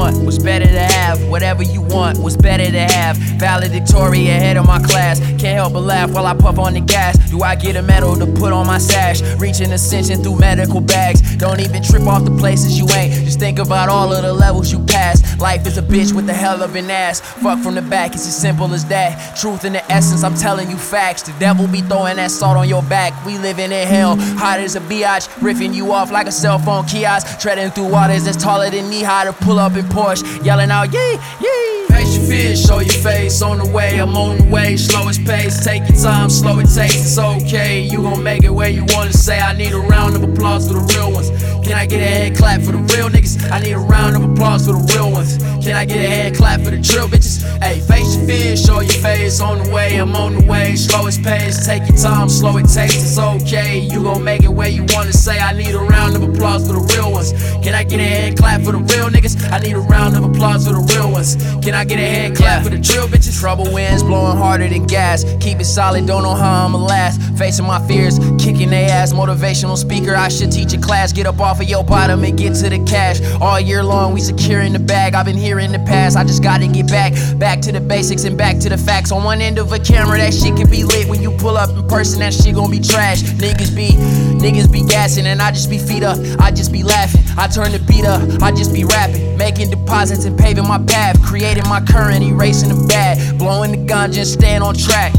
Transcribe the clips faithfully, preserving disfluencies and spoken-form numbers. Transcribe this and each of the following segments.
want? What's better to have? Whatever you want, what's better to have? Valedictorian, ahead of my class. Can't help but laugh while I puff on the gas. Do I get a medal to put on my sash? Reaching ascension through medical bags. Don't even trip off the places you ain't. Just think about all of the levels you passed. Life is a bitch with a hell of an ass. Fuck from the back, it's as simple as that. Truth in the essence, I'm telling you facts. The devil be throwing that salt on your back. We living in hell, hot as a biatch. Riffing you off like a cell phone kiosk. Treading through waters that's taller than knee high to pull up in Porsche. Yelling out, yee, yee. Face your fears, show your face. On the way, I'm on the way. Slowest pace, take your time, slow it takes. It's okay, you gon' make it where you wanna say. I need a round of applause for the real ones. Can I get a hand clap for the real niggas? I need a round of applause for the real ones. Can I get a hand clap for the drill bitches? Hey, face your fears, show your face. On the way, I'm on the way. Slowest pace, take your time, slow it takes. It's okay, you gon' make it where you wanna say. I need a round of applause for the real ones. Can I get a hand clap for the real niggas? I need a round of applause for the real ones. Can I get a hand clap for the drill bitches? Trouble winds blowing harder than gas. Keep it solid, don't know how I'ma last. Facing my fears, kicking they ass. Motivational speaker, I should teach a class. Get up off of your bottom and get to the cash. All year long, we securing the bag. I've been here in the past, I just gotta get back. Back to the basics and back to the facts. On one end of a camera, that shit can be lit. When you pull up in person, that shit gon' be trash. Niggas be, niggas be gassing and I just be feet up. I just be laughing, I turn the beat up. I just be rapping, making deposits and paving my path. Creating my current, erasing the bad. Blowing the ganja and staying on track.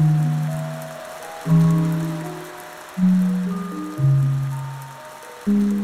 Thank you.